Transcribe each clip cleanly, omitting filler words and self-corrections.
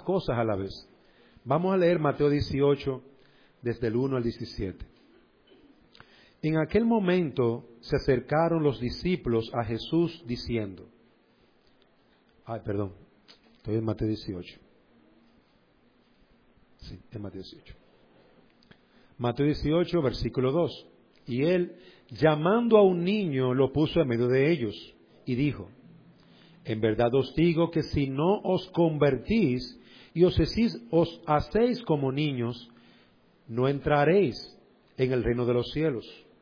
cosas a la vez. Vamos a leer Mateo 18, desde el 1 al 17. En aquel momento se acercaron los discípulos a Jesús diciendo, estoy en Mateo 18. Sí, en Mateo 18. Mateo 18, versículo 2. Y él, llamando a un niño, lo puso en medio de ellos y dijo, en verdad os digo que si no os convertís y os hacéis como niños, no entraréis en el reino de los cielos.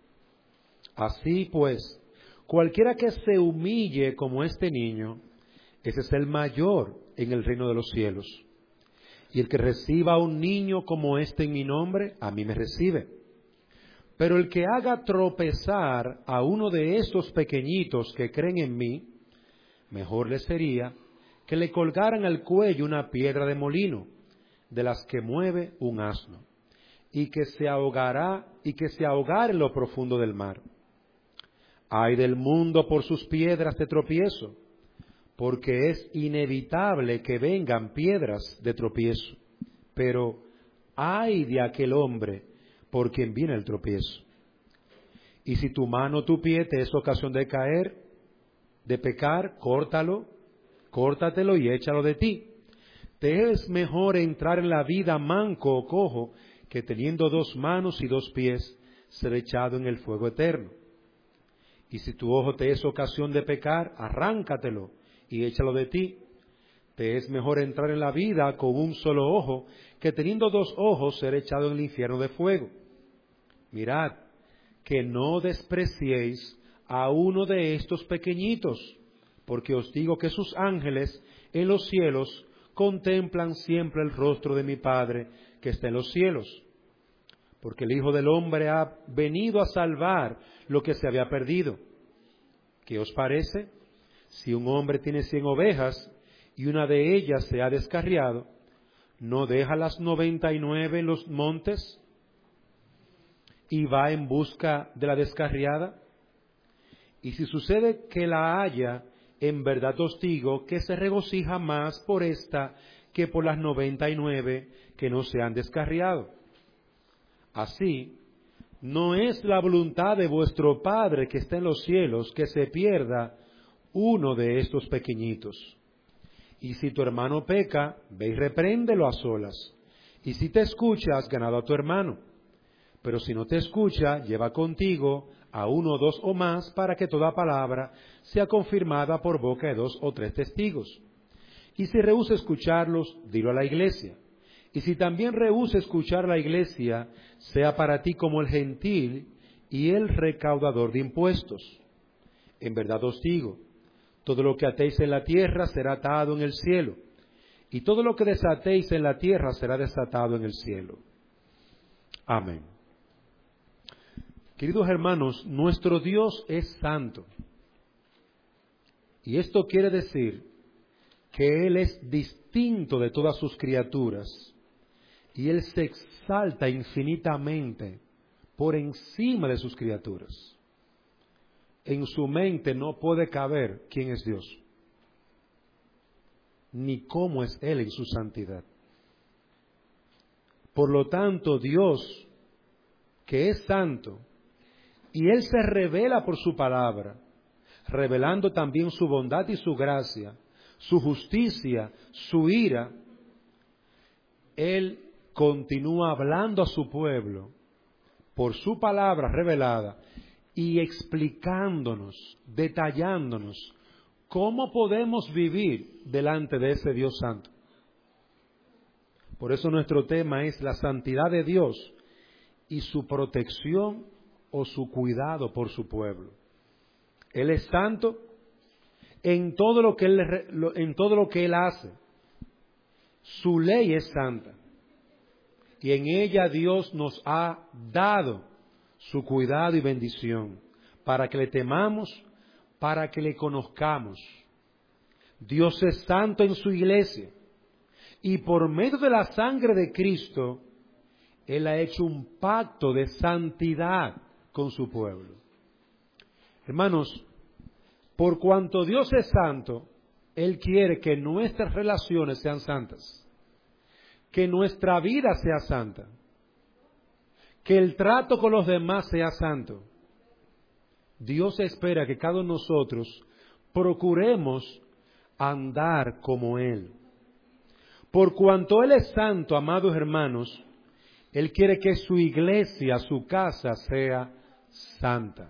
Así pues, cualquiera que se humille como este niño, ese es el mayor en el reino de los cielos. Y el que reciba a un niño como este en mi nombre, a mí me recibe. Pero el que haga tropezar a uno de estos pequeñitos que creen en mí, mejor le sería que le colgaran al cuello una piedra de molino, de las que mueve un asno, y que se ahogara en lo profundo del mar. Ay del mundo por sus piedras de tropiezo, porque es inevitable que vengan piedras de tropiezo, pero ay de aquel hombre por quien viene el tropiezo. Y si tu mano o tu pie te es ocasión de caer, de pecar, córtatelo y échalo de ti. Te es mejor entrar en la vida manco o cojo, que teniendo 2 manos y 2 pies, ser echado en el fuego eterno. Y si tu ojo te es ocasión de pecar, arráncatelo y échalo de ti. Te es mejor entrar en la vida con un solo ojo, que teniendo 2 ojos, ser echado en el infierno de fuego. Mirad, que no despreciéis a uno de estos pequeñitos, porque os digo que sus ángeles en los cielos contemplan siempre el rostro de mi Padre que está en los cielos. Porque el Hijo del Hombre ha venido a salvar lo que se había perdido. ¿Qué os parece? Si un hombre tiene 100 ovejas y una de ellas se ha descarriado, ¿no deja las 99 en los montes y va en busca de la descarriada? Y si sucede que la haya, en verdad os digo que se regocija más por esta que por las 99 que no se han descarriado. Así, no es la voluntad de vuestro Padre que está en los cielos que se pierda uno de estos pequeñitos. Y si tu hermano peca, ve y repréndelo a solas. Y si te escucha, has ganado a tu hermano. Pero si no te escucha, lleva contigo a 1 o 2 o más, para que toda palabra sea confirmada por boca de 2 o 3 testigos. Y si rehúsa escucharlos, dilo a la iglesia. Y si también rehúsa escuchar a la iglesia, sea para ti como el gentil y el recaudador de impuestos. En verdad os digo, todo lo que atéis en la tierra será atado en el cielo, y todo lo que desatéis en la tierra será desatado en el cielo. Amén. Queridos hermanos, nuestro Dios es santo. Y esto quiere decir que Él es distinto de todas sus criaturas. Y Él se exalta infinitamente por encima de sus criaturas. En su mente no puede caber quién es Dios, ni cómo es Él en su santidad. Por lo tanto, Dios, que es santo, y Él se revela por su palabra, revelando también su bondad y su gracia, su justicia, su ira, Él continúa hablando a su pueblo por su palabra revelada y explicándonos, detallándonos cómo podemos vivir delante de ese Dios santo. Por eso nuestro tema es la santidad de Dios y su protección o su cuidado por su pueblo. Él es santo en todo lo que Él hace. Su ley es santa. Y en ella Dios nos ha dado su cuidado y bendición para que le temamos, para que le conozcamos. Dios es santo en su iglesia y por medio de la sangre de Cristo, Él ha hecho un pacto de santidad con su pueblo. Hermanos, por cuanto Dios es santo, Él quiere que nuestras relaciones sean santas. que nuestra vida sea santa, que el trato con los demás sea santo. Dios espera que cada uno de nosotros procuremos andar como Él. Por cuanto Él es santo, amados hermanos, Él quiere que su iglesia, su casa, sea santa.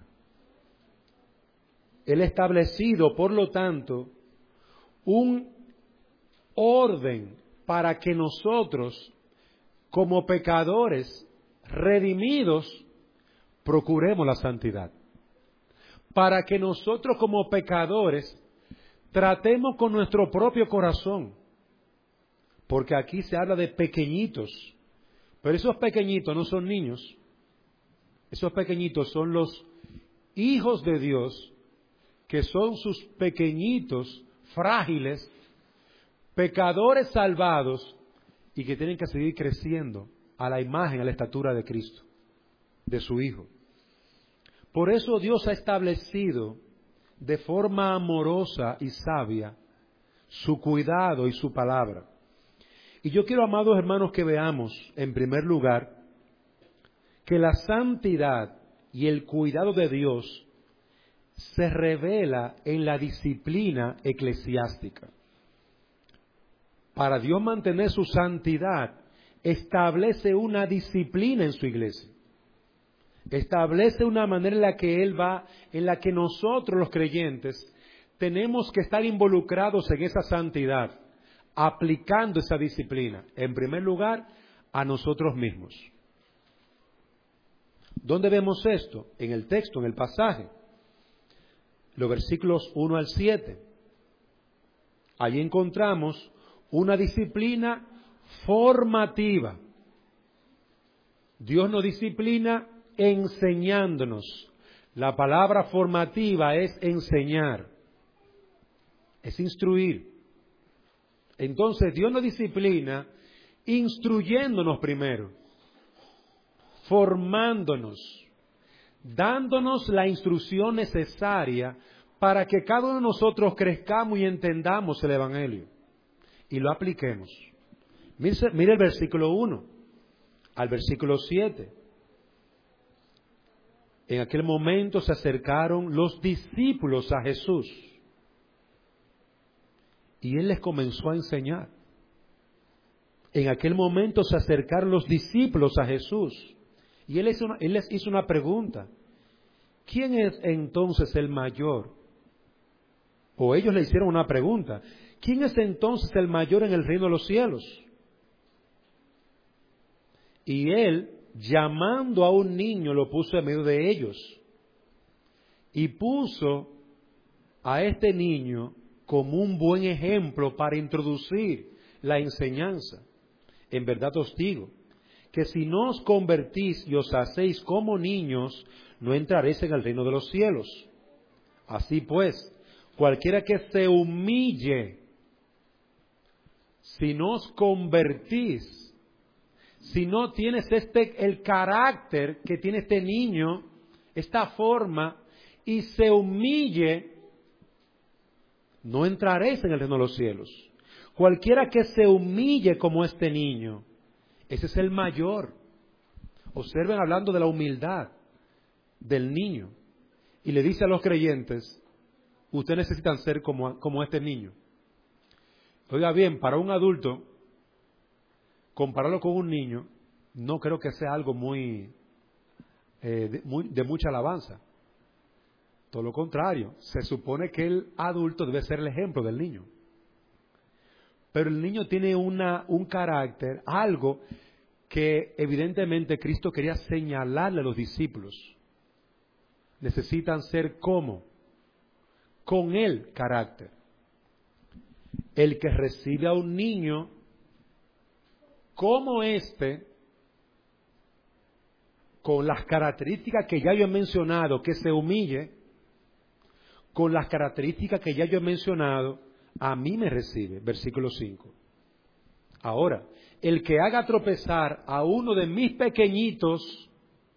Él ha establecido, por lo tanto, un orden para que nosotros, como pecadores redimidos, procuremos la santidad. Para que nosotros, como pecadores, tratemos con nuestro propio corazón. Porque aquí se habla de pequeñitos. Pero esos pequeñitos no son niños. Esos pequeñitos son los hijos de Dios, que son sus pequeñitos, frágiles, pecadores salvados y que tienen que seguir creciendo a la imagen, a la estatura de Cristo, de su Hijo. Por eso Dios ha establecido de forma amorosa y sabia su cuidado y su palabra. Y yo quiero, amados hermanos, que veamos, en primer lugar, que la santidad y el cuidado de Dios se revela en la disciplina eclesiástica. Para Dios mantener su santidad, establece una disciplina en su iglesia. Establece una manera en la que Él va, en la que nosotros los creyentes tenemos que estar involucrados en esa santidad, aplicando esa disciplina, en primer lugar, a nosotros mismos. ¿Dónde vemos esto? En el texto, en el pasaje. Los versículos 1 al 7. Allí encontramos una disciplina formativa. Dios nos disciplina enseñándonos. La palabra formativa es enseñar, es instruir. Entonces Dios nos disciplina instruyéndonos primero, formándonos, dándonos la instrucción necesaria para que cada uno de nosotros crezcamos y entendamos el Evangelio y lo apliquemos. Mire el versículo 1 al versículo 7. En aquel momento se acercaron los discípulos a Jesús y Él les comenzó a enseñar. En aquel momento se acercaron los discípulos a Jesús y Él les hizo una pregunta. ¿Quién es entonces el mayor? O ellos le hicieron una pregunta. ¿Quién es entonces el mayor en el reino de los cielos? Y Él, llamando a un niño, lo puso en medio de ellos. Y puso a este niño como un buen ejemplo para introducir la enseñanza. En verdad os digo, que si no os convertís y os hacéis como niños, no entraréis en el reino de los cielos. Así pues, cualquiera que se humille, si no os convertís, si no tienes el carácter que tiene este niño, esta forma, y se humille, no entraréis en el reino de los cielos. Cualquiera que se humille como este niño, ese es el mayor. Observen hablando de la humildad del niño. Y le dice a los creyentes, ustedes necesitan ser como este niño. Oiga bien, para un adulto, compararlo con un niño, no creo que sea algo de mucha alabanza. Todo lo contrario, se supone que el adulto debe ser el ejemplo del niño. Pero el niño tiene un carácter, algo que evidentemente Cristo quería señalarle a los discípulos. Necesitan ser como, con el carácter. El que recibe a un niño como con las características que ya yo he mencionado, que se humille, con las características que ya yo he mencionado, a mí me recibe. Versículo 5. Ahora, el que haga tropezar a uno de mis pequeñitos,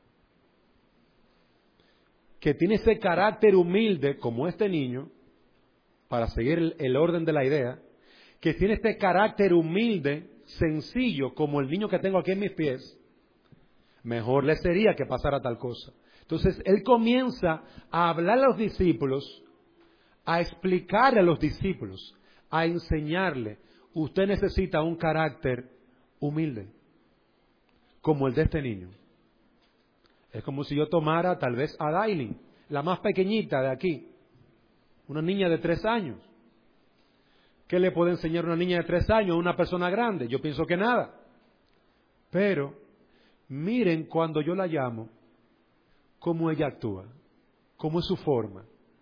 que tiene ese carácter humilde, como este niño, para seguir el orden de la idea, que tiene este carácter humilde, sencillo como el niño que tengo aquí en mis pies, mejor le sería que pasara tal cosa. Entonces, él comienza a hablar a los discípulos, a explicarle a los discípulos, a enseñarle, usted necesita un carácter humilde, como el de este niño. Es como si yo tomara tal vez a Dailin, la más pequeñita de aquí, una niña de 3 años. ¿Qué le puede enseñar una niña de 3 años a una persona grande? Yo pienso que nada. Pero miren cuando yo la llamo, cómo ella actúa, cómo es su forma.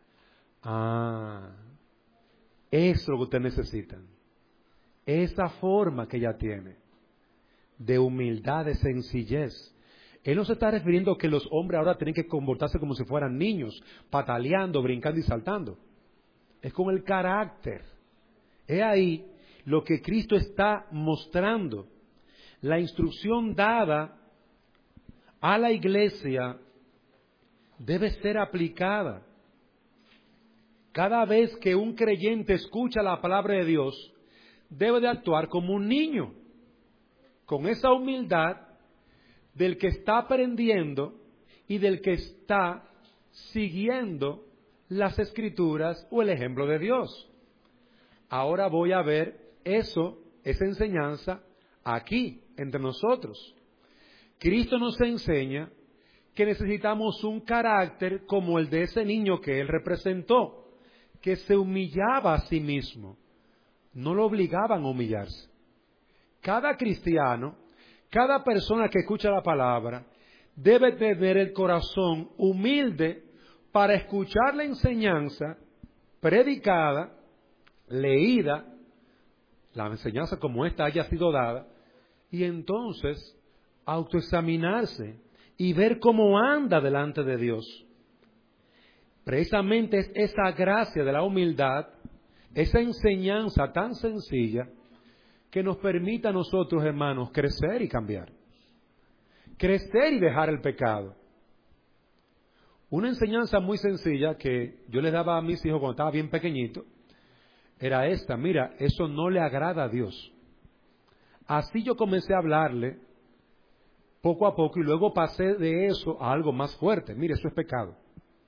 Eso es lo que ustedes necesitan. Esa forma que ella tiene, de humildad, de sencillez. Él no se está refiriendo a que los hombres ahora tienen que comportarse como si fueran niños, pataleando, brincando y saltando. Es con el carácter. He ahí lo que Cristo está mostrando. La instrucción dada a la iglesia debe ser aplicada. Cada vez que un creyente escucha la palabra de Dios, debe de actuar como un niño, con esa humildad del que está aprendiendo y del que está siguiendo las Escrituras o el ejemplo de Dios. Ahora voy a ver esa enseñanza aquí, entre nosotros. Cristo nos enseña que necesitamos un carácter como el de ese niño que él representó, que se humillaba a sí mismo. No lo obligaban a humillarse. Cada cristiano, cada persona que escucha la palabra, debe tener el corazón humilde para escuchar la enseñanza predicada, leída, la enseñanza como esta haya sido dada, y entonces autoexaminarse y ver cómo anda delante de Dios. Precisamente es esa gracia de la humildad, esa enseñanza tan sencilla, que nos permite a nosotros, hermanos, crecer y cambiar. Crecer y dejar el pecado. Una enseñanza muy sencilla que yo les daba a mis hijos cuando estaba bien pequeñito, era esta: mira, eso no le agrada a Dios. Así yo comencé a hablarle poco a poco y luego pasé de eso a algo más fuerte. Mire, eso es pecado.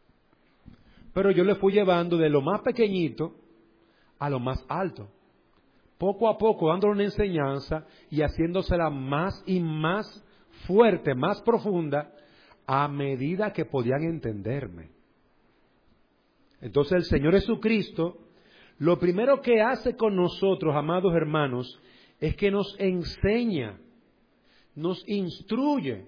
Pero yo le fui llevando de lo más pequeñito a lo más alto. Poco a poco dándole una enseñanza y haciéndosela más y más fuerte, más profunda, a medida que podían entenderme. Entonces el Señor Jesucristo, lo primero que hace con nosotros, amados hermanos, es que nos enseña, nos instruye.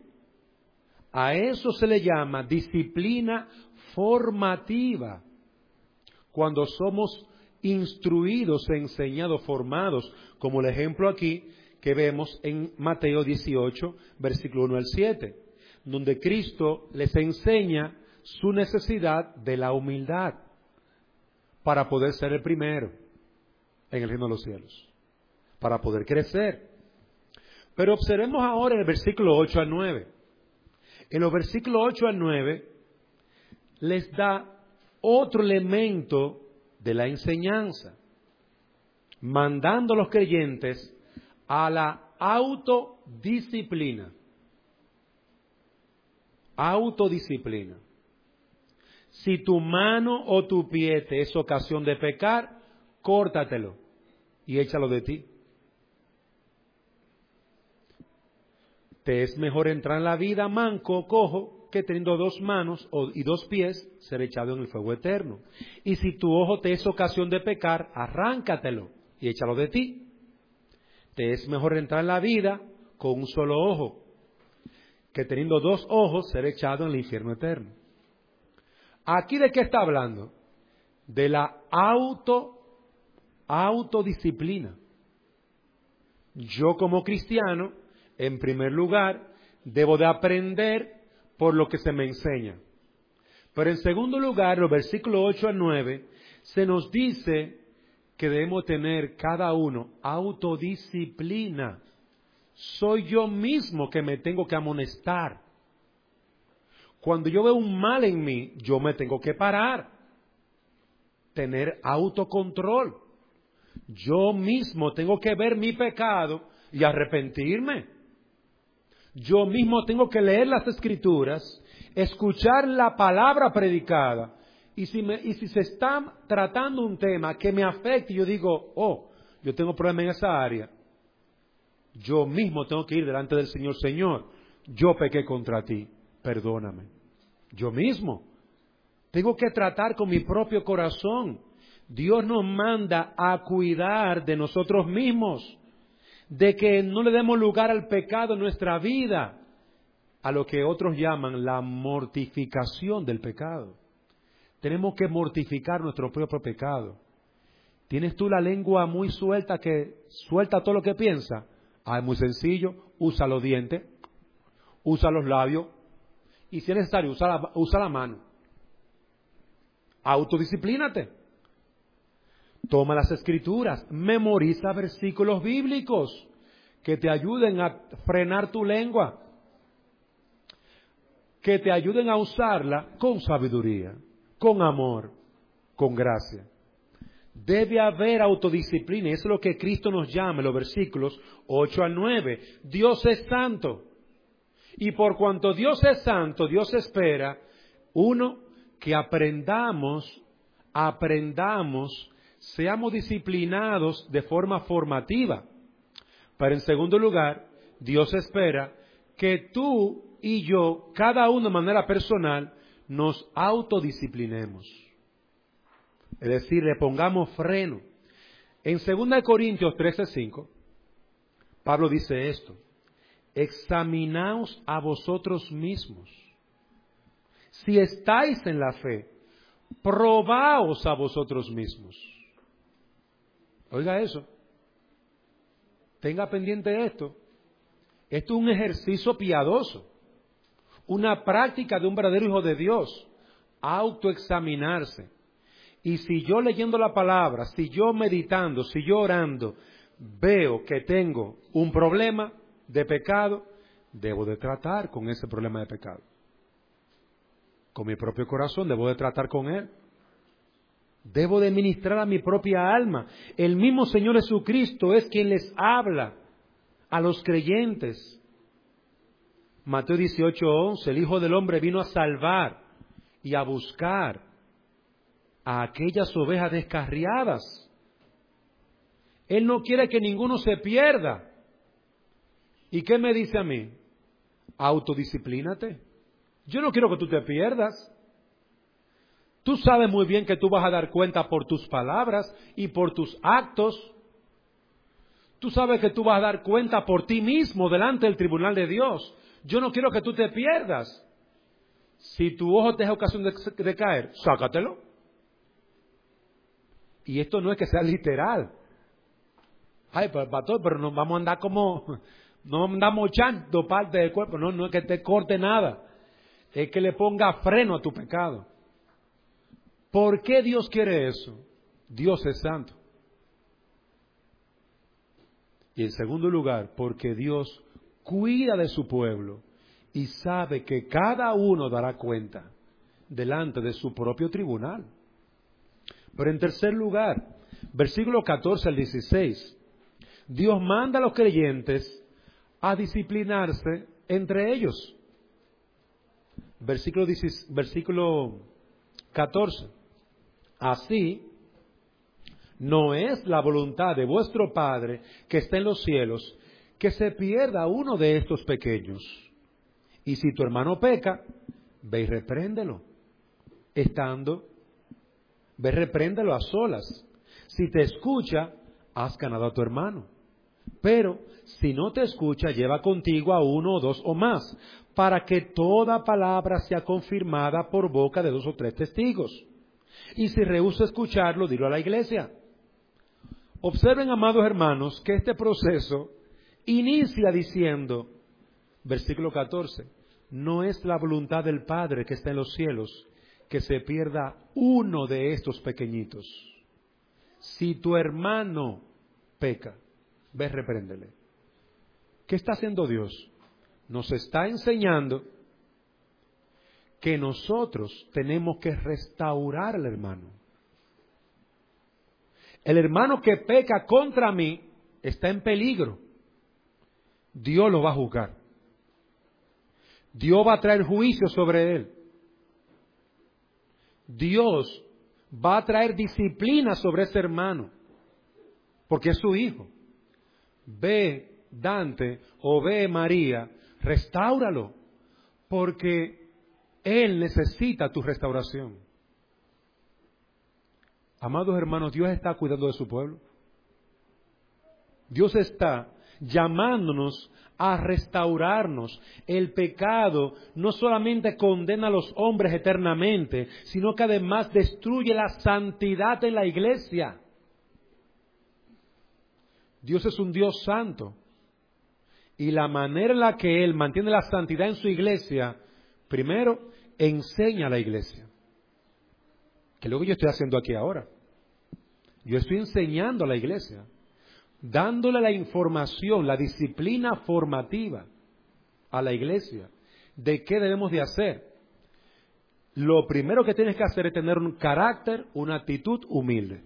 A eso se le llama disciplina formativa. Cuando somos instruidos, enseñados, formados, como el ejemplo aquí que vemos en Mateo 18, versículo 1 al 7, donde Cristo les enseña su necesidad de la humildad para poder ser el primero en el reino de los cielos, para poder crecer. Pero observemos ahora en el versículo 8 al 9. En los versículos 8 al 9 les da otro elemento de la enseñanza, mandando a los creyentes a la autodisciplina. Autodisciplina. Si tu mano o tu pie te es ocasión de pecar, córtatelo y échalo de ti. Te es mejor entrar en la vida manco o cojo que teniendo 2 manos y 2 pies ser echado en el fuego eterno. Y si tu ojo te es ocasión de pecar, arráncatelo y échalo de ti. Te es mejor entrar en la vida con un solo ojo que teniendo 2 ojos ser echado en el infierno eterno. ¿Aquí de qué está hablando? De la autodisciplina. Yo como cristiano, en primer lugar, debo de aprender por lo que se me enseña. Pero en segundo lugar, los versículos 8 al 9, se nos dice que debemos tener cada uno autodisciplina. Soy yo mismo que me tengo que amonestar. Cuando yo veo un mal en mí, yo me tengo que parar. Tener autocontrol. Yo mismo tengo que ver mi pecado y arrepentirme. Yo mismo tengo que leer las Escrituras, escuchar la palabra predicada, y si se está tratando un tema que me afecte, yo digo, yo tengo problema en esa área, yo mismo tengo que ir delante del Señor. Señor, yo pequé contra ti, perdóname. Yo mismo tengo que tratar con mi propio corazón. Dios nos manda a cuidar de nosotros mismos, de que no le demos lugar al pecado en nuestra vida, a lo que otros llaman la mortificación del pecado. Tenemos que mortificar nuestro propio pecado. ¿Tienes tú la lengua muy suelta que suelta todo lo que piensa? Es muy sencillo, usa los dientes, usa los labios y si es necesario usa la mano. Autodisciplínate. Toma las Escrituras, memoriza versículos bíblicos que te ayuden a frenar tu lengua, que te ayuden a usarla con sabiduría, con amor, con gracia. Debe haber autodisciplina, y eso es lo que Cristo nos llama en los versículos 8 al 9. Dios es santo, y por cuanto Dios es santo, Dios espera, que aprendamos, seamos disciplinados de forma formativa. Pero en segundo lugar, Dios espera que tú y yo, cada uno de manera personal, nos autodisciplinemos. Es decir, le pongamos freno. En 2 Corintios 13:5, Pablo dice esto: examinaos a vosotros mismos. Si estáis en la fe, probaos a vosotros mismos. Oiga eso. Tenga pendiente esto. Esto es un ejercicio piadoso, una práctica de un verdadero hijo de Dios, autoexaminarse. Y si yo leyendo la palabra, si yo meditando, si yo orando, veo que tengo un problema de pecado, debo de tratar con ese problema de pecado. Con mi propio corazón debo de tratar con él. Debo de ministrar a mi propia alma. El mismo Señor Jesucristo es quien les habla a los creyentes. Mateo 18:11, el Hijo del Hombre vino a salvar y a buscar a aquellas ovejas descarriadas. Él no quiere que ninguno se pierda. ¿Y qué me dice a mí? Autodisciplínate. Yo no quiero que tú te pierdas. Tú sabes muy bien que tú vas a dar cuenta por tus palabras y por tus actos. Tú sabes que tú vas a dar cuenta por ti mismo delante del tribunal de Dios. Yo no quiero que tú te pierdas. Si tu ojo te da ocasión de caer, sácatelo. Y esto no es que sea literal. Pastor, pero nos vamos a andar no andamos echando parte del cuerpo. No es que te corte nada. Es que le ponga freno a tu pecado. ¿Por qué Dios quiere eso? Dios es santo. Y en segundo lugar, porque Dios cuida de su pueblo y sabe que cada uno dará cuenta delante de su propio tribunal. Pero en tercer lugar, versículo 14 al 16, Dios manda a los creyentes a disciplinarse entre ellos. Versículo 14. Así, no es la voluntad de vuestro Padre que está en los cielos que se pierda uno de estos pequeños. Y si tu hermano peca, ve y repréndelo. Ve, repréndelo a solas. Si te escucha, has ganado a tu hermano. Pero si no te escucha, lleva contigo a uno o dos o más, para que toda palabra sea confirmada por boca de 2 o 3 testigos. Y si rehúsa escucharlo, dilo a la iglesia. Observen, amados hermanos, que este proceso inicia diciendo, versículo 14, no es la voluntad del Padre que está en los cielos que se pierda uno de estos pequeñitos. Si tu hermano peca, ve, repréndele. ¿Qué está haciendo Dios? Nos está enseñando que nosotros tenemos que restaurar al hermano. El hermano que peca contra mí está en peligro. Dios lo va a juzgar. Dios va a traer juicio sobre él. Dios va a traer disciplina sobre ese hermano, porque es su hijo. Ve, Dante, o ve, María, restáuralo, porque él necesita tu restauración. Amados hermanos, Dios está cuidando de su pueblo. Dios está llamándonos a restaurarnos. El pecado no solamente condena a los hombres eternamente, sino que además destruye la santidad de la iglesia. Dios es un Dios santo. Y la manera en la que Él mantiene la santidad en su iglesia, primero, enseña a la iglesia. Que es lo que yo estoy haciendo aquí ahora. Yo estoy enseñando a la iglesia, dándole la información, la disciplina formativa a la iglesia de qué debemos de hacer. Lo primero que tienes que hacer es tener un carácter, una actitud humilde.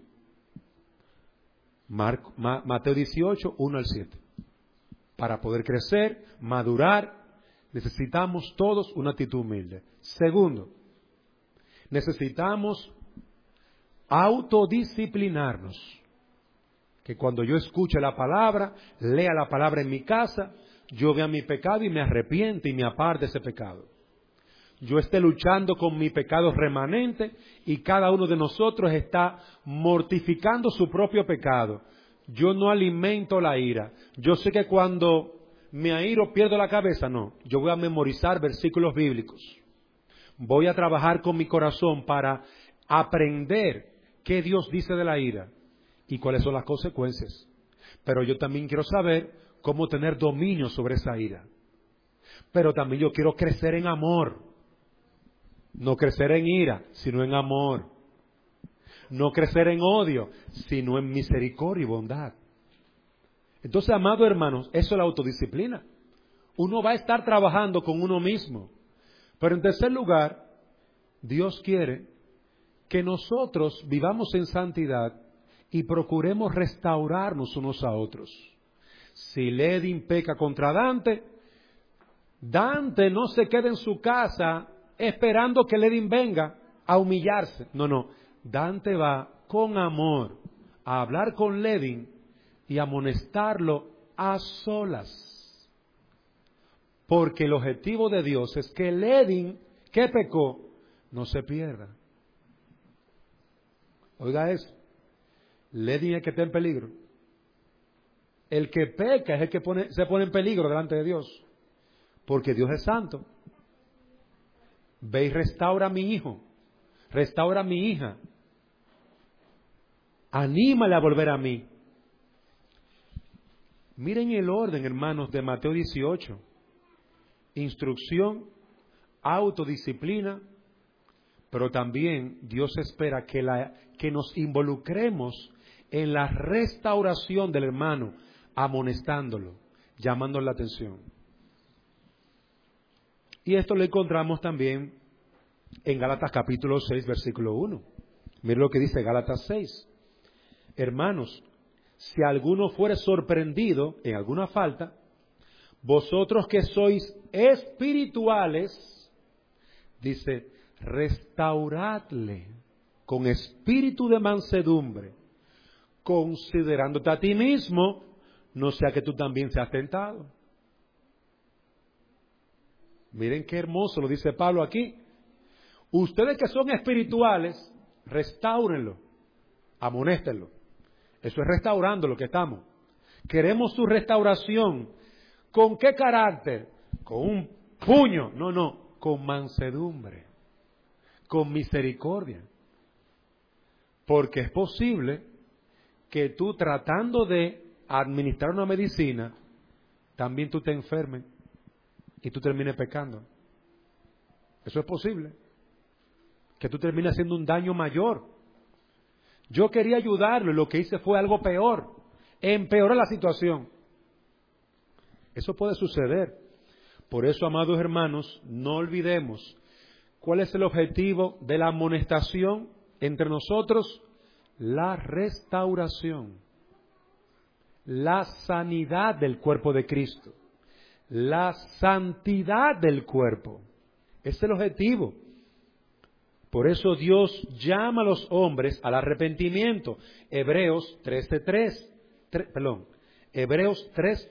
Mateo 18, 1 al 7. Para poder crecer, madurar, necesitamos todos una actitud humilde. Segundo, necesitamos autodisciplinarnos. Que cuando yo escuche la palabra, lea la palabra en mi casa, yo vea mi pecado y me arrepiente y me aparte de ese pecado. Yo esté luchando con mi pecado remanente y cada uno de nosotros está mortificando su propio pecado. Yo no alimento la ira. Yo sé que cuando me airo pierdo la cabeza. No, yo voy a memorizar versículos bíblicos. Voy a trabajar con mi corazón para aprender qué Dios dice de la ira y cuáles son las consecuencias. Pero yo también quiero saber cómo tener dominio sobre esa ira. Pero también yo quiero crecer en amor. No crecer en ira, sino en amor. No crecer en odio, sino en misericordia y bondad. Entonces, amados hermanos, eso es la autodisciplina. Uno va a estar trabajando con uno mismo. Pero en tercer lugar, Dios quiere que nosotros vivamos en santidad y procuremos restaurarnos unos a otros. Si Ledin peca contra Dante, Dante no se queda en su casa esperando que Ledin venga a humillarse. No. Dante va con amor a hablar con Ledin y amonestarlo a solas. Porque el objetivo de Dios es que Ledin, que pecó, no se pierda. Oiga eso. Ledin es el que está en peligro. El que peca es el que se pone en peligro delante de Dios. Porque Dios es santo. Ve y restaura a mi hijo. Restaura a mi hija. Anímale a volver a mí. Miren el orden, hermanos, de Mateo 18. Instrucción, autodisciplina, pero también Dios espera que nos involucremos en la restauración del hermano, amonestándolo, llamándole la atención. Y esto lo encontramos también en Gálatas capítulo 6, versículo 1. Miren lo que dice Gálatas 6. Hermanos, si alguno fuere sorprendido en alguna falta, vosotros que sois espirituales, dice, restauradle con espíritu de mansedumbre, considerándote a ti mismo, no sea que tú también seas tentado. Miren qué hermoso lo dice Pablo aquí. Ustedes que son espirituales, restáurenlo, amonéstenlo. Eso es restaurando lo que estamos. Queremos su restauración. ¿Con qué carácter? Con un puño. No, con mansedumbre, con misericordia. Porque es posible que tú tratando de administrar una medicina, también tú te enfermes y tú termines pecando. Eso es posible. Que tú termines haciendo un daño mayor. Yo quería ayudarlo y lo que hice fue algo peor. Empeoró la situación. Eso puede suceder. Por eso, amados hermanos, no olvidemos cuál es el objetivo de la amonestación entre nosotros. La restauración, la sanidad del cuerpo de Cristo. la santidad del cuerpo. Ese es el objetivo. Por eso Dios llama a los hombres al arrepentimiento. Hebreos 3:13. Hebreos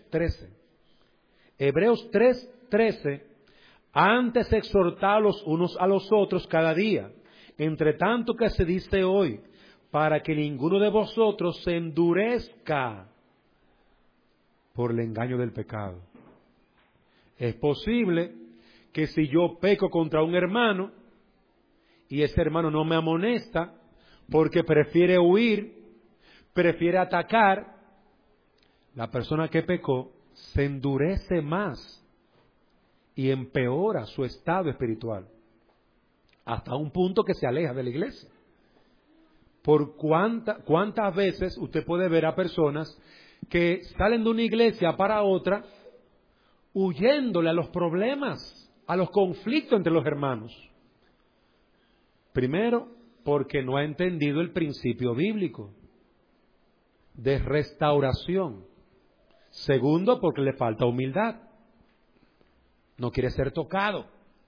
3:13. Antes exhortad los unos a los otros cada día, entre tanto que se dice hoy, para que ninguno de vosotros se endurezca por el engaño del pecado. Es posible que si yo peco contra un hermano y ese hermano no me amonesta porque prefiere huir, prefiere atacar, la persona que pecó se endurece más y empeora su estado espiritual hasta un punto que se aleja de la iglesia. Por cuántas veces usted puede ver a personas que salen de una iglesia para otra huyéndole a los problemas, a los conflictos entre los hermanos. Primero, porque no ha entendido el principio bíblico de restauración. Segundo, porque le falta humildad. No quiere ser tocado.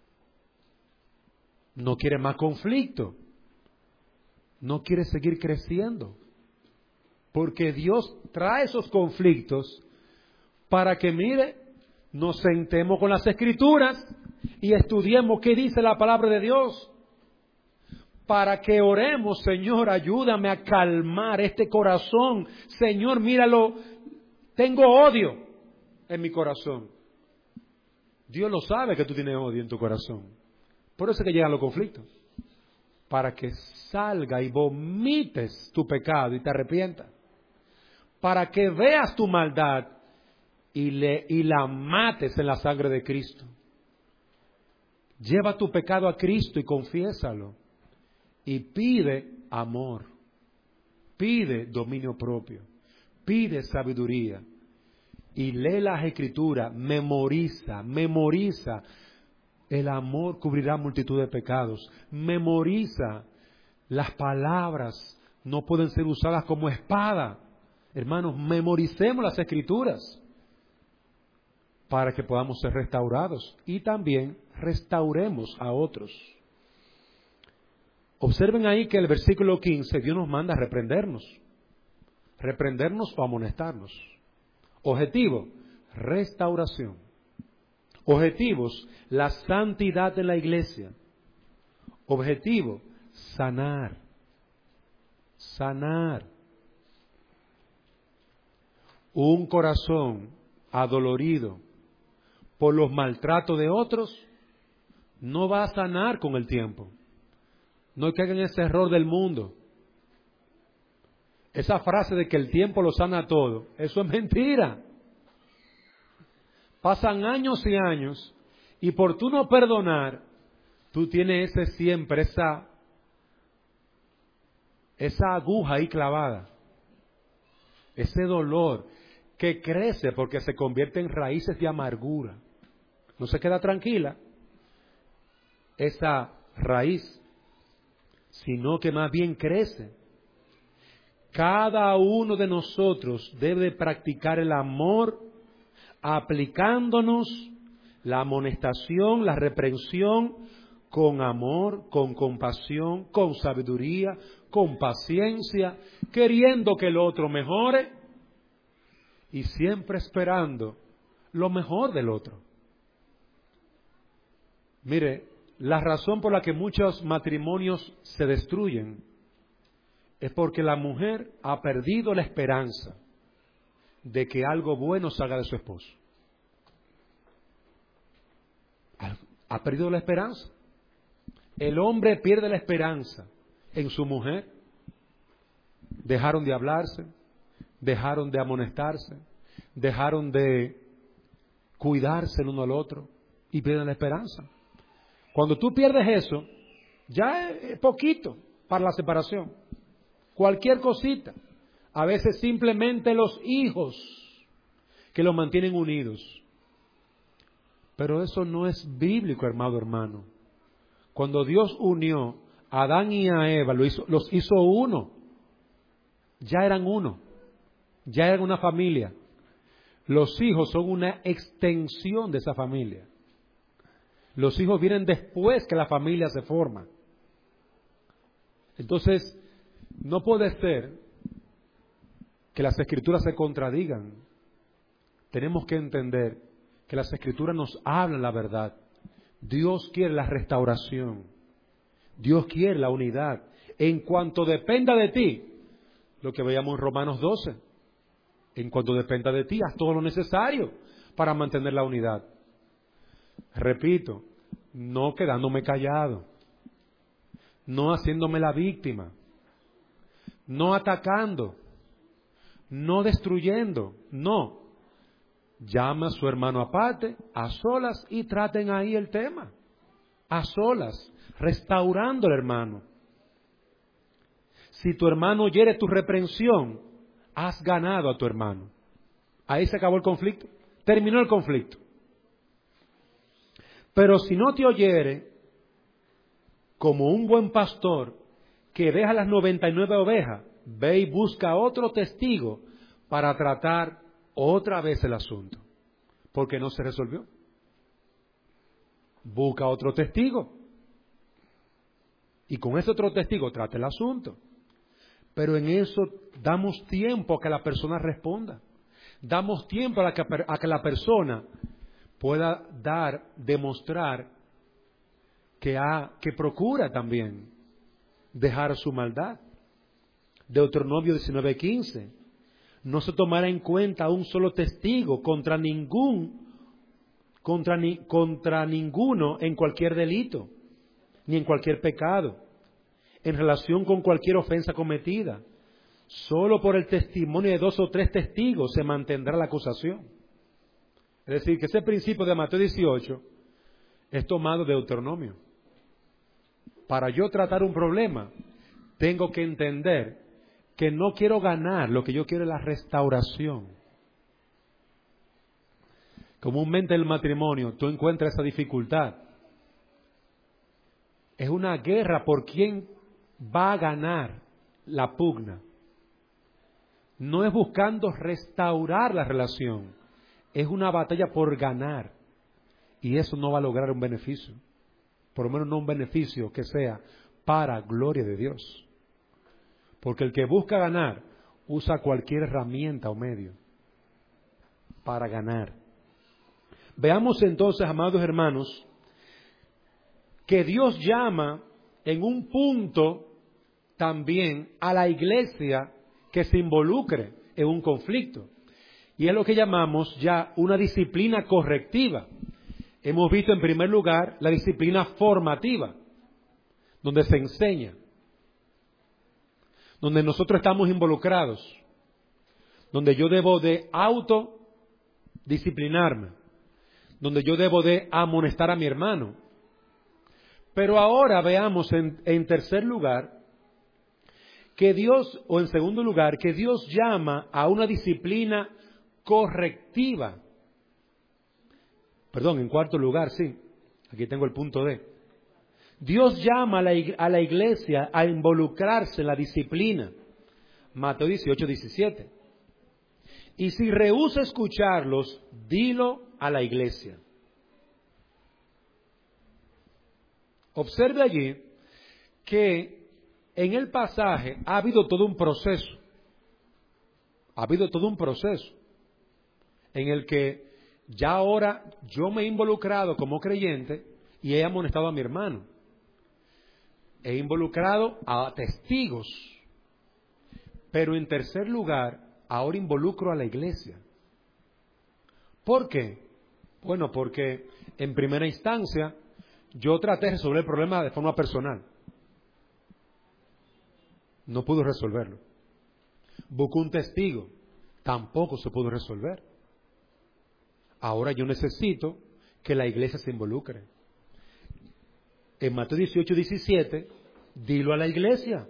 No quiere más conflicto. No quiere seguir creciendo. Porque Dios trae esos conflictos para que, mire, nos sentemos con las Escrituras y estudiemos qué dice la palabra de Dios. Para que oremos, Señor, ayúdame a calmar este corazón. Señor, míralo, tengo odio en mi corazón. Dios lo sabe que tú tienes odio en tu corazón. Por eso es que llegan los conflictos. Para que salga y vomites tu pecado y te arrepientas. Para que veas tu maldad y la mates en la sangre de Cristo. Lleva tu pecado a Cristo y confiésalo. Y pide amor. Pide dominio propio. Pide sabiduría. Y lee las Escrituras, memoriza. El amor cubrirá multitud de pecados. Memoriza. Las palabras no pueden ser usadas como espada. Hermanos, memoricemos las Escrituras para que podamos ser restaurados y también restauremos a otros. Observen ahí que el versículo 15, Dios nos manda a reprendernos o amonestarnos. Objetivo, restauración. Objetivos, la santidad de la iglesia. Objetivo, sanar. Un corazón adolorido por los maltratos de otros no va a sanar con el tiempo. No caigan en ese error del mundo. Esa frase de que el tiempo lo sana todo, eso es mentira. Pasan años y años y por tú no perdonar, tú tienes siempre esa aguja ahí clavada, ese dolor que crece porque se convierte en raíces de amargura. No se queda tranquila esa raíz, sino que más bien crece. Cada uno de nosotros debe practicar el amor aplicándonos la amonestación, la reprensión con amor, con compasión, con sabiduría, con paciencia, queriendo que el otro mejore y siempre esperando lo mejor del otro. Mire, la razón por la que muchos matrimonios se destruyen es porque la mujer ha perdido la esperanza de que algo bueno salga de su esposo. Ha perdido la esperanza. El hombre pierde la esperanza en su mujer. Dejaron de hablarse, dejaron de amonestarse, dejaron de cuidarse el uno al otro y pierden la esperanza. Cuando tú pierdes eso, ya es poquito para la separación. Cualquier cosita. A veces simplemente los hijos que los mantienen unidos. Pero eso no es bíblico, hermano. Cuando Dios unió a Adán y a Eva, los hizo uno. Ya eran uno. Ya eran una familia. Los hijos son una extensión de esa familia. Los hijos vienen después que la familia se forma. Entonces, no puede ser que las Escrituras se contradigan. Tenemos que entender que las Escrituras nos hablan la verdad. Dios quiere la restauración. Dios quiere la unidad. En cuanto dependa de ti, lo que veíamos en Romanos 12, en cuanto dependa de ti, haz todo lo necesario para mantener la unidad. Repito, no quedándome callado, no haciéndome la víctima, no atacando, no destruyendo, no. Llama a su hermano aparte, a solas, y traten ahí el tema, a solas, restaurando al hermano. Si tu hermano oyere tu reprensión, has ganado a tu hermano. Ahí se acabó el conflicto, terminó el conflicto. Pero si no te oyere, como un buen pastor que deja las 99 ovejas, ve y busca otro testigo para tratar otra vez el asunto, porque no se resolvió. Busca otro testigo y con ese otro testigo trata el asunto. Pero en eso damos tiempo a que la persona responda. Damos tiempo a que la persona pueda demostrar que procura también dejar su maldad. Deuteronomio 19:15. No se tomará en cuenta un solo testigo contra ninguno en cualquier delito, ni en cualquier pecado, en relación con cualquier ofensa cometida. Solo por el testimonio de 2 o 3 testigos se mantendrá la acusación. Es decir, que ese principio de Mateo 18 es tomado de Deuteronomio. Para yo tratar un problema, tengo que entender que no quiero ganar, lo que yo quiero es la restauración. Comúnmente en el matrimonio tú encuentras esa dificultad. Es una guerra por quién va a ganar la pugna. No es buscando restaurar la relación, es una batalla por ganar. Y eso no va a lograr un beneficio, por lo menos no un beneficio que sea para gloria de Dios. Porque el que busca ganar usa cualquier herramienta o medio para ganar. Veamos entonces, amados hermanos, que Dios llama en un punto también a la iglesia que se involucre en un conflicto. Y es lo que llamamos ya una disciplina correctiva. Hemos visto en primer lugar la disciplina formativa, donde se enseña, donde nosotros estamos involucrados, donde yo debo de autodisciplinarme, donde yo debo de amonestar a mi hermano. Pero ahora veamos en tercer lugar, que Dios, o en segundo lugar, que Dios llama a una disciplina correctiva. Perdón, en cuarto lugar, sí, aquí tengo el punto D. Dios llama a la iglesia a involucrarse en la disciplina. Mateo 18:17. Y si rehúsa escucharlos, dilo a la iglesia. Observe allí que en el pasaje ha habido todo un proceso. Ha habido todo un proceso en el que ya ahora yo me he involucrado como creyente y he amonestado a mi hermano. He involucrado a testigos. Pero en tercer lugar, ahora involucro a la iglesia. ¿Por qué? Bueno, porque en primera instancia yo traté de resolver el problema de forma personal. No pudo resolverlo. Buscó un testigo. Tampoco se pudo resolver. Ahora yo necesito que la iglesia se involucre. En Mateo 18:17, dilo a la iglesia.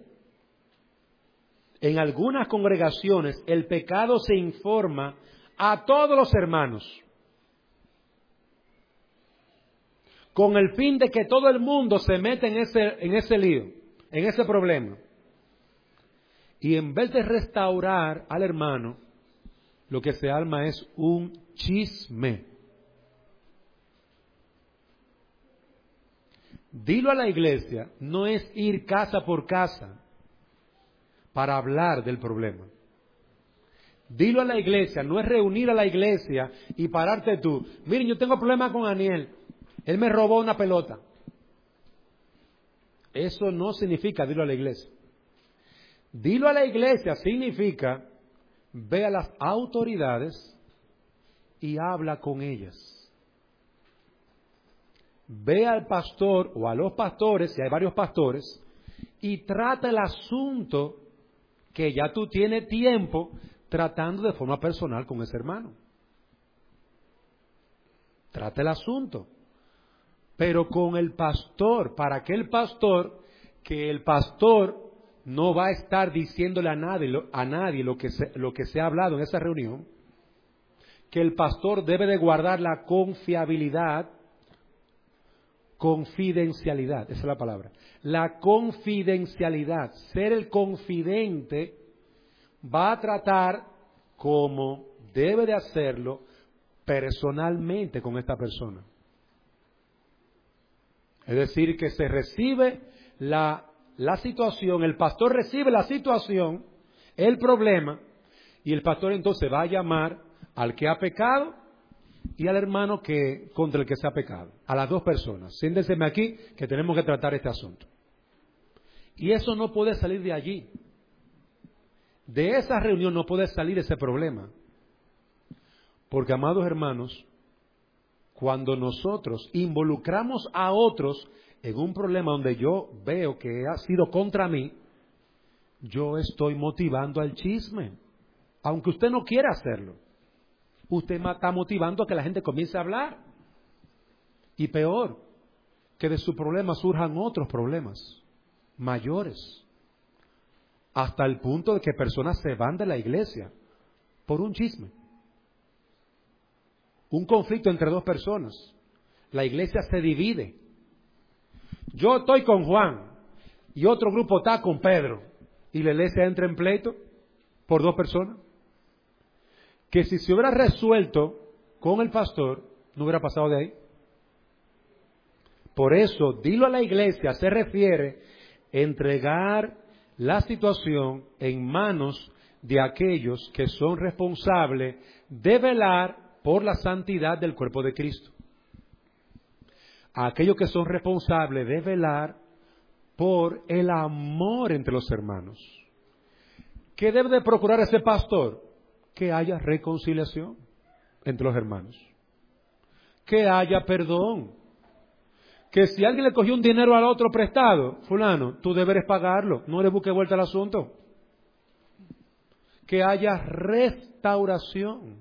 En algunas congregaciones el pecado se informa a todos los hermanos, con el fin de que todo el mundo se meta en ese lío, en ese problema. Y en vez de restaurar al hermano, lo que se arma es un chisme. Dilo a la iglesia no es ir casa por casa para hablar del problema. Dilo a la iglesia no es reunir a la iglesia y pararte tú. Miren, yo tengo problemas con Aniel. Él me robó una pelota. Eso no significa dilo a la iglesia. Dilo a la iglesia significa ve a las autoridades y habla con ellas. Ve al pastor o a los pastores, si hay varios pastores, y trata el asunto que ya tú tienes tiempo tratando de forma personal con ese hermano. Trata el asunto, pero con el pastor, para que el pastor no va a estar diciéndole a nadie lo que se ha hablado en esa reunión, que el pastor debe de guardar la confidencialidad, esa es la palabra, la confidencialidad, ser el confidente, va a tratar como debe de hacerlo personalmente con esta persona. Es decir, que se recibe la situación, el pastor recibe la situación, el problema, y el pastor entonces va a llamar al que ha pecado y al hermano contra el que se ha pecado, a las dos personas. Siéntenseme aquí que tenemos que tratar este asunto. Y eso no puede salir de allí. De esa reunión no puede salir ese problema. Porque, amados hermanos, cuando nosotros involucramos a otros en un problema donde yo veo que ha sido contra mí, yo estoy motivando al chisme. Aunque usted no quiera hacerlo. Usted está motivando a que la gente comience a hablar. Y peor, que de su problema surjan otros problemas mayores. Hasta el punto de que personas se van de la iglesia por un chisme. Un conflicto entre dos personas. La iglesia se divide. Yo estoy con Juan y otro grupo está con Pedro. Y la iglesia entra en pleito por dos personas. Que si se hubiera resuelto con el pastor, no hubiera pasado de ahí. Por eso, dilo a la iglesia, se refiere a entregar la situación en manos de aquellos que son responsables de velar por la santidad del cuerpo de Cristo. A aquellos que son responsables de velar por el amor entre los hermanos. ¿Qué debe de procurar ese pastor? Que haya reconciliación entre los hermanos. Que haya perdón. Que si alguien le cogió un dinero al otro prestado, fulano, tú deberes pagarlo, no le busques vuelta al asunto. Que haya restauración.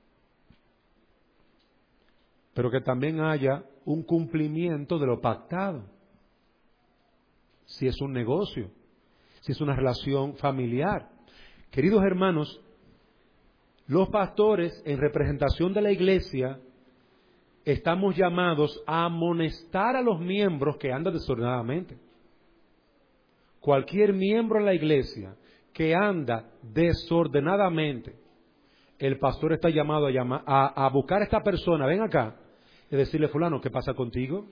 Pero que también haya un cumplimiento de lo pactado. Si es un negocio, si es una relación familiar. Queridos hermanos, los pastores, en representación de la iglesia, estamos llamados a amonestar a los miembros que andan desordenadamente. Cualquier miembro de la iglesia que anda desordenadamente, el pastor está llamado a buscar a esta persona, ven acá, y decirle, fulano, ¿qué pasa contigo?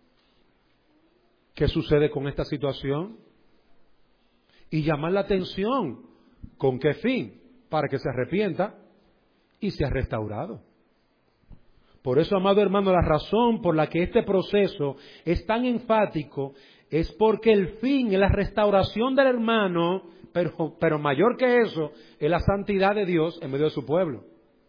¿Qué sucede con esta situación? Y llamar la atención. ¿Con qué fin? Para que se arrepienta y sea restaurado. Por eso, amado hermano, la razón por la que este proceso es tan enfático es porque el fin es la restauración del hermano, pero mayor que eso, es la santidad de Dios en medio de su pueblo.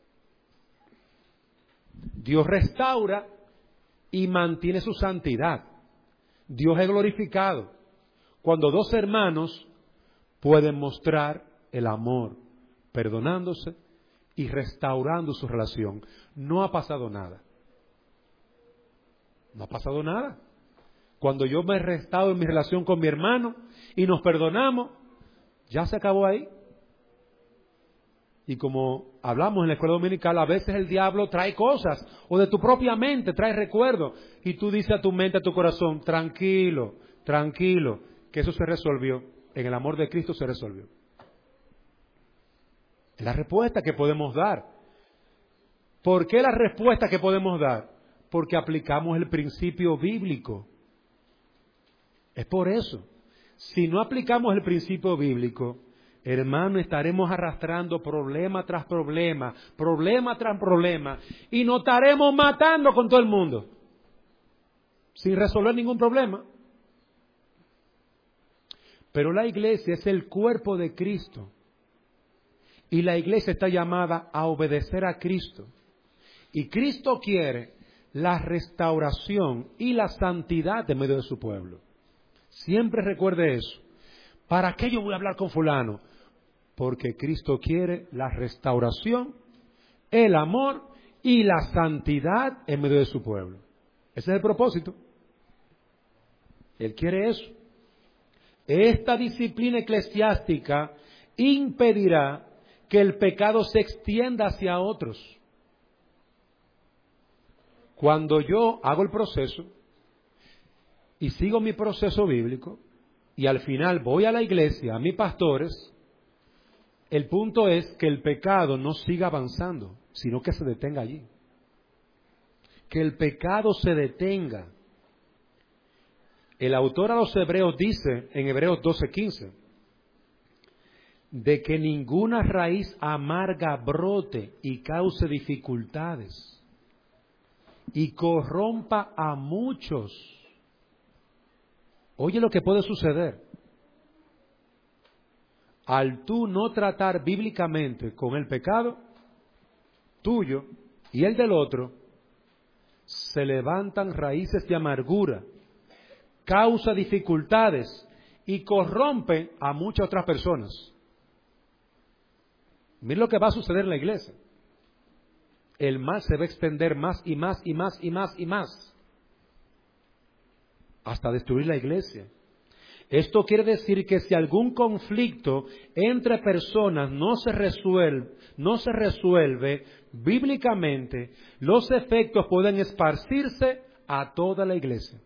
Dios restaura y mantiene su santidad. Dios es glorificado cuando dos hermanos pueden mostrar el amor, perdonándose y restaurando su relación. No ha pasado nada. No ha pasado nada. Cuando yo me restauro en mi relación con mi hermano y nos perdonamos, ya se acabó ahí. Y como hablamos en la escuela dominical, a veces el diablo trae cosas, o de tu propia mente trae recuerdos, y tú dices a tu mente, a tu corazón, tranquilo, tranquilo, que eso se resolvió. En el amor de Cristo se resolvió. Es la respuesta que podemos dar. ¿Por qué la respuesta que podemos dar? Porque aplicamos el principio bíblico. Es por eso. Si no aplicamos el principio bíblico, hermano, estaremos arrastrando problema tras problema, problema tras problema, y nos estaremos matando con todo el mundo, sin resolver ningún problema. Pero la iglesia es el cuerpo de Cristo, y la iglesia está llamada a obedecer a Cristo. Y Cristo quiere la restauración y la santidad en medio de su pueblo. Siempre recuerde eso. ¿Para qué yo voy a hablar con fulano? Porque Cristo quiere la restauración, el amor y la santidad en medio de su pueblo. Ese es el propósito. Él quiere eso. Esta disciplina eclesiástica impedirá que el pecado se extienda hacia otros. Cuando yo hago el proceso y sigo mi proceso bíblico y al final voy a la iglesia, a mis pastores, el punto es que el pecado no siga avanzando, sino que se detenga allí. Que el pecado se detenga. El autor a los Hebreos dice en Hebreos 12:15 de que ninguna raíz amarga brote y cause dificultades y corrompa a muchos. Oye lo que puede suceder. Al tú no tratar bíblicamente con el pecado tuyo y el del otro, se levantan raíces de amargura, causa dificultades y corrompe a muchas otras personas. Miren lo que va a suceder en la iglesia. El mal se va a extender más y más y más y más y más, hasta destruir la iglesia. Esto quiere decir que si algún conflicto entre personas no se resuelve bíblicamente, los efectos pueden esparcirse a toda la iglesia.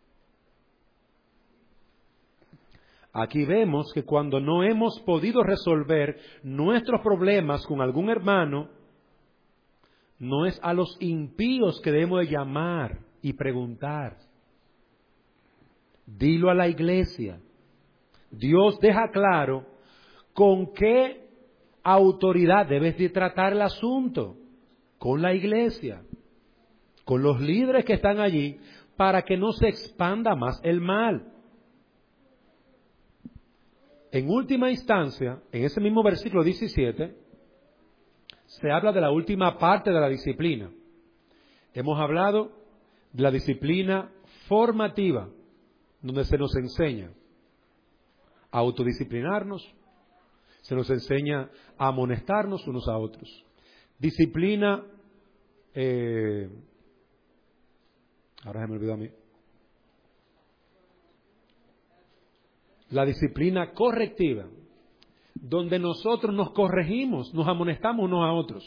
Aquí vemos que cuando no hemos podido resolver nuestros problemas con algún hermano, no es a los impíos que debemos de llamar y preguntar. Dilo a la iglesia. Dios deja claro con qué autoridad debes de tratar el asunto. Con la iglesia, con los líderes que están allí, para que no se expanda más el mal. En última instancia, en ese mismo versículo 17, se habla de la última parte de la disciplina. Hemos hablado de la disciplina formativa, donde se nos enseña a autodisciplinarnos, se nos enseña a amonestarnos unos a otros. Disciplina, ahora se me olvidó a mí. La disciplina correctiva, donde nosotros nos corregimos, nos amonestamos unos a otros.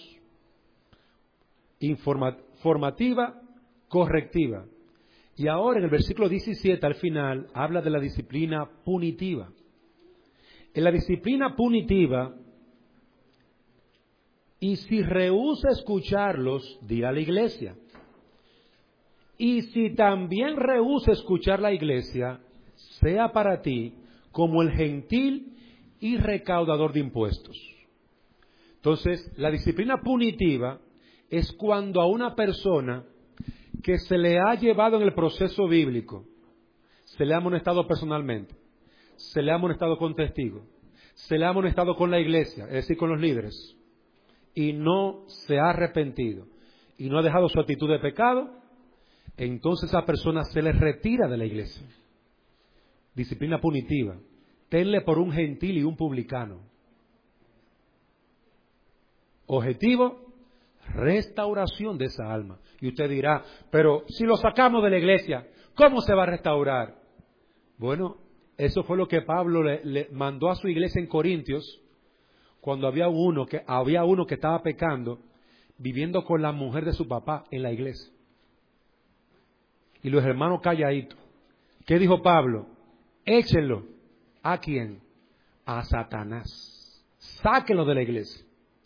Formativa, correctiva. Y ahora en el versículo 17 al final habla de la disciplina punitiva. En la disciplina punitiva, y si rehúsa escucharlos, dirá a la iglesia. Y si también rehúsa escuchar la iglesia, sea para ti como el gentil y recaudador de impuestos. Entonces, la disciplina punitiva es cuando a una persona que se le ha llevado en el proceso bíblico, se le ha amonestado personalmente, se le ha amonestado con testigos, se le ha amonestado con la iglesia, es decir, con los líderes, y no se ha arrepentido, y no ha dejado su actitud de pecado, entonces a esa persona se le retira de la iglesia. Disciplina punitiva. Tenle por un gentil y un publicano. Objetivo, restauración de esa alma. Y usted dirá, pero si lo sacamos de la iglesia, ¿cómo se va a restaurar? Bueno, eso fue lo que Pablo le mandó a su iglesia en Corintios, cuando había uno que estaba pecando, viviendo con la mujer de su papá en la iglesia. Y los hermanos calladitos. ¿Qué dijo Pablo? Échenlo. ¿A quién? A Satanás. Sáquenlo de la iglesia.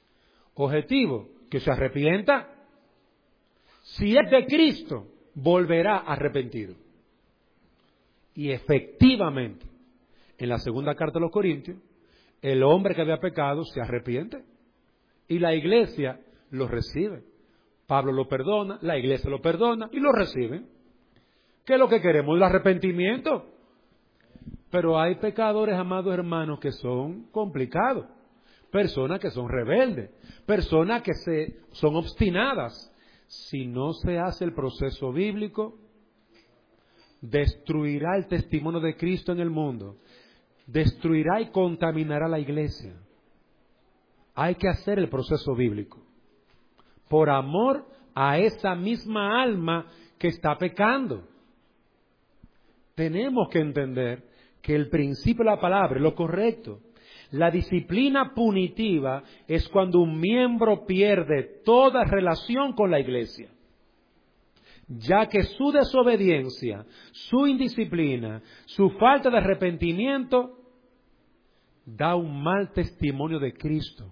Objetivo, que se arrepienta. Si es de Cristo, volverá arrepentido. Y efectivamente, en la segunda carta de los Corintios, el hombre que había pecado se arrepiente. Y la iglesia lo recibe. Pablo lo perdona, la iglesia lo perdona y lo recibe. ¿Qué es lo que queremos? El arrepentimiento. Pero hay pecadores, amados hermanos, que son complicados. Personas que son rebeldes. Personas que son obstinadas. Si no se hace el proceso bíblico, destruirá el testimonio de Cristo en el mundo. Destruirá y contaminará la iglesia. Hay que hacer el proceso bíblico. Por amor a esa misma alma que está pecando. Tenemos que entender que el principio de la palabra es lo correcto. La disciplina punitiva es cuando un miembro pierde toda relación con la iglesia, ya que su desobediencia, su indisciplina, su falta de arrepentimiento da un mal testimonio de Cristo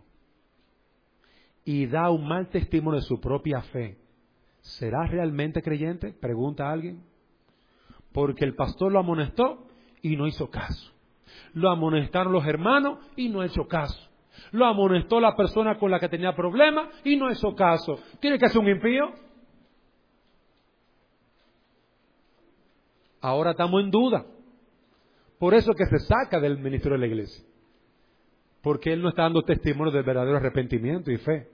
y da un mal testimonio de su propia fe. ¿Será realmente creyente? Pregunta alguien. Porque el pastor lo amonestó y no hizo caso. Lo amonestaron los hermanos y no hizo caso. Lo amonestó la persona con la que tenía problemas y no hizo caso. ¿Tiene que ser un impío? Ahora estamos en duda. Por eso que se saca del ministerio de la iglesia. Porque él no está dando testimonio del verdadero arrepentimiento y fe.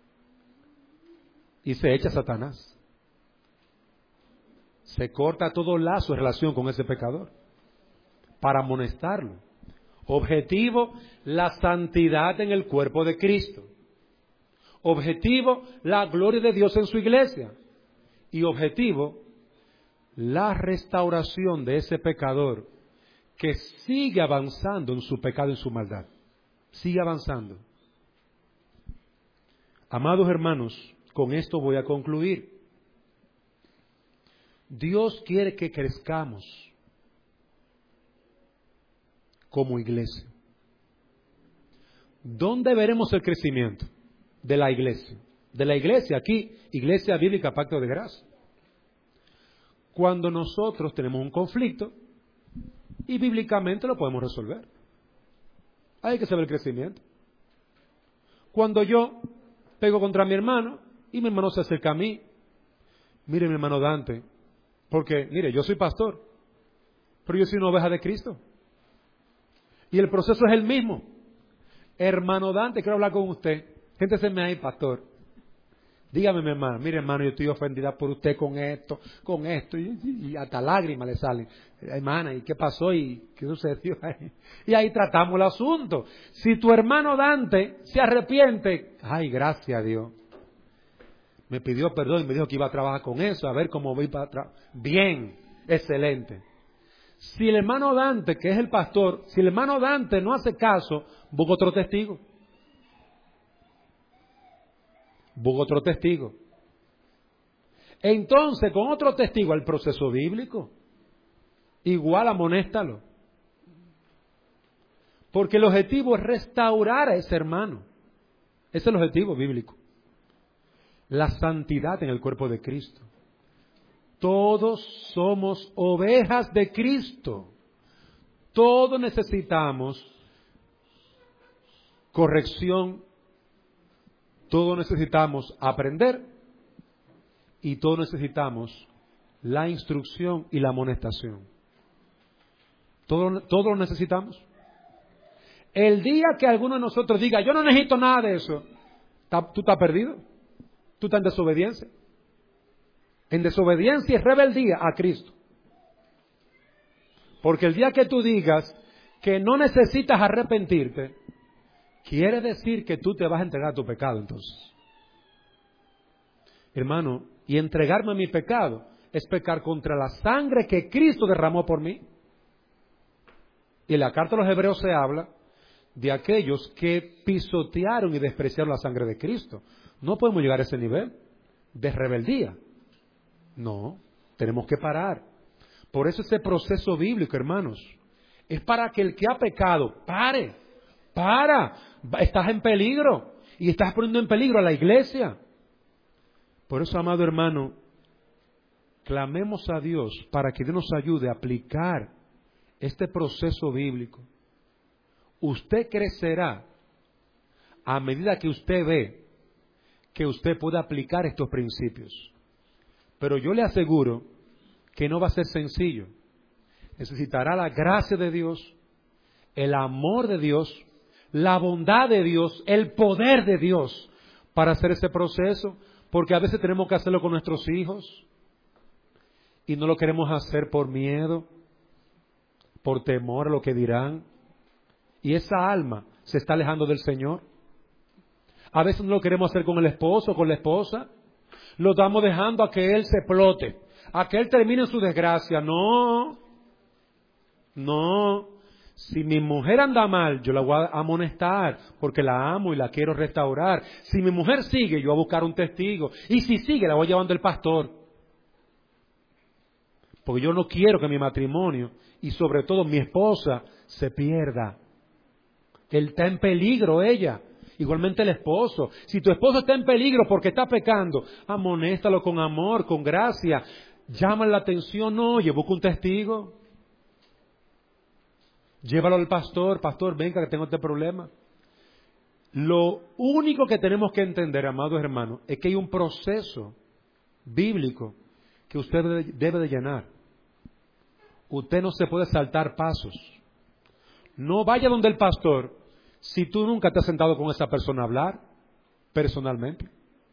Y se echa a Satanás. Se corta todo lazo de relación con ese pecador para amonestarlo. Objetivo, la santidad en el cuerpo de Cristo. Objetivo, la gloria de Dios en su iglesia. Y objetivo, la restauración de ese pecador que sigue avanzando en su pecado y en su maldad. Sigue avanzando. Amados hermanos, con esto voy a concluir. Dios quiere que crezcamos como iglesia. ¿Dónde veremos el crecimiento? De la iglesia. De la iglesia aquí, Iglesia Bíblica Pacto de Gracia. Cuando nosotros tenemos un conflicto y bíblicamente lo podemos resolver. Hay que saber el crecimiento. Cuando yo pego contra mi hermano y mi hermano se acerca a mí, mire mi hermano Dante, porque mire, yo soy pastor, pero yo soy una oveja de Cristo. Y el proceso es el mismo. Hermano Dante, quiero hablar con usted. Siéntese ahí, pastor. Dígame, mi hermano, mire hermano, yo estoy ofendida por usted con esto, y hasta lágrimas le salen. Hermana, ¿y qué pasó? ¿Y qué sucedió ahí? Y ahí tratamos el asunto. Si tu hermano Dante se arrepiente, ay, gracias a Dios. Me pidió perdón y me dijo que iba a trabajar con eso, a ver cómo voy para atrás. Bien, excelente. Si el hermano Dante, que es el pastor, si el hermano Dante no hace caso, busca otro testigo. Busca otro testigo. Entonces, con otro testigo, el proceso bíblico, igual amonéstalo. Porque el objetivo es restaurar a ese hermano. Ese es el objetivo bíblico. La santidad en el cuerpo de Cristo. Todos somos ovejas de Cristo. Todos necesitamos corrección. Todos necesitamos aprender. Y todos necesitamos la instrucción y la amonestación. Todos lo necesitamos. El día que alguno de nosotros diga, yo no necesito nada de eso, tú estás perdido. Tú estás en desobediencia. En desobediencia y rebeldía a Cristo. Porque el día que tú digas que no necesitas arrepentirte, quiere decir que tú te vas a entregar a tu pecado entonces. Hermano, y entregarme a mi pecado es pecar contra la sangre que Cristo derramó por mí. Y en la carta a los Hebreos se habla de aquellos que pisotearon y despreciaron la sangre de Cristo. No podemos llegar a ese nivel de rebeldía. No, tenemos que parar. Por eso ese proceso bíblico, hermanos, es para que el que ha pecado, para, estás en peligro. y estás poniendo en peligro a la iglesia. Por eso, amado hermano, clamemos a Dios para que Dios nos ayude a aplicar este proceso bíblico. Usted crecerá a medida que usted ve que usted puede aplicar estos principios. Pero yo le aseguro que no va a ser sencillo. Necesitará la gracia de Dios, el amor de Dios, la bondad de Dios, el poder de Dios para hacer ese proceso, porque a veces tenemos que hacerlo con nuestros hijos y no lo queremos hacer por miedo, por temor a lo que dirán, y esa alma se está alejando del Señor. A veces no lo queremos hacer con el esposo o con la esposa, lo estamos dejando a que él se explote, a que él termine en su desgracia. No, si mi mujer anda mal, yo la voy a amonestar porque la amo y la quiero restaurar. Si mi mujer sigue, yo voy a buscar un testigo, y si sigue, la voy llevando el pastor, porque yo no quiero que mi matrimonio y sobre todo mi esposa se pierda. Él está en peligro, ella. Igualmente el esposo. Si tu esposo está en peligro porque está pecando, amonéstalo con amor, con gracia. Llama la atención, oye, busca un testigo. Llévalo al pastor, pastor, venga que tengo este problema. Lo único que tenemos que entender, amados hermanos, es que hay un proceso bíblico que usted debe de llenar. Usted no se puede saltar pasos. No vaya donde el pastor si tú nunca te has sentado con esa persona a hablar personalmente.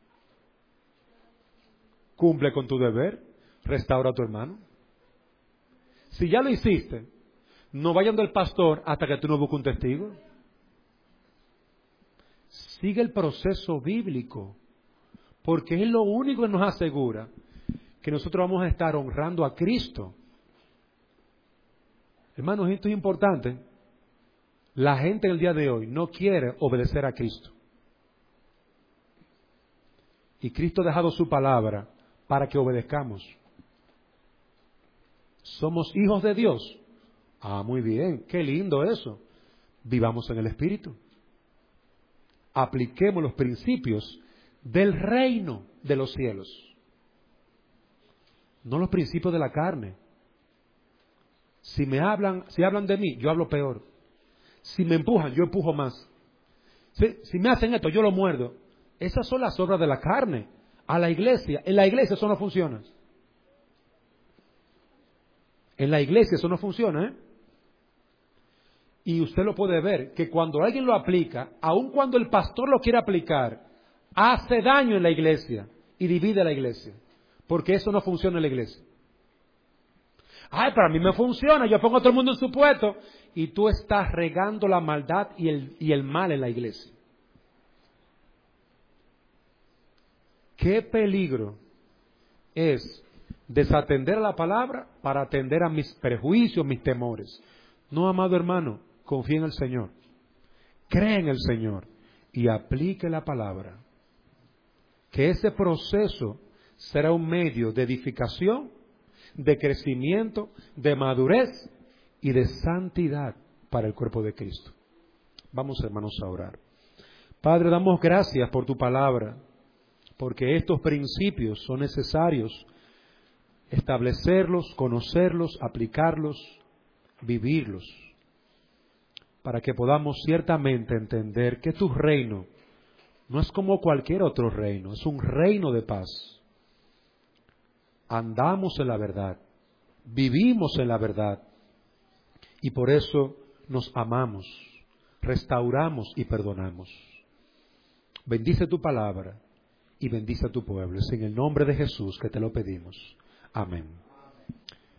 Cumple con tu deber, restaura a tu hermano. Si ya lo hiciste, no vaya donde el pastor hasta que tú no busques un testigo. Sigue el proceso bíblico, porque es lo único que nos asegura que nosotros vamos a estar honrando a Cristo. Hermanos, esto es importante. La gente en el día de hoy no quiere obedecer a Cristo. Y Cristo ha dejado su palabra para que obedezcamos. ¿Somos hijos de Dios? Ah, muy bien, qué lindo eso. Vivamos en el Espíritu. Apliquemos los principios del reino de los cielos. No los principios de la carne. Si hablan de mí, yo hablo peor. Si me empujan, yo empujo más. Si me hacen esto, yo lo muerdo. Esas son las obras de la carne. A la iglesia, en la iglesia eso no funciona. En la iglesia eso no funciona, ¿eh? Y usted lo puede ver, que cuando alguien lo aplica, aun cuando el pastor lo quiere aplicar, hace daño en la iglesia y divide a la iglesia. Porque eso no funciona en la iglesia. Ay, para mí me funciona, yo pongo a todo el mundo en su puesto. Y tú estás regando la maldad y el mal en la iglesia. Qué peligro es desatender a la palabra para atender a mis prejuicios, mis temores. No, amado hermano, confía en el Señor. Cree en el Señor y aplique la palabra. Que ese proceso será un medio de edificación, de crecimiento, de madurez y de santidad para el cuerpo de Cristo. Vamos, hermanos, a orar. Padre, damos gracias por tu palabra, porque estos principios son necesarios establecerlos, conocerlos, aplicarlos, vivirlos, para que podamos ciertamente entender que tu reino no es como cualquier otro reino, es un reino de paz. Andamos en la verdad, vivimos en la verdad, y por eso nos amamos, restauramos y perdonamos. Bendice tu palabra y bendice a tu pueblo. Es en el nombre de Jesús que te lo pedimos. Amén.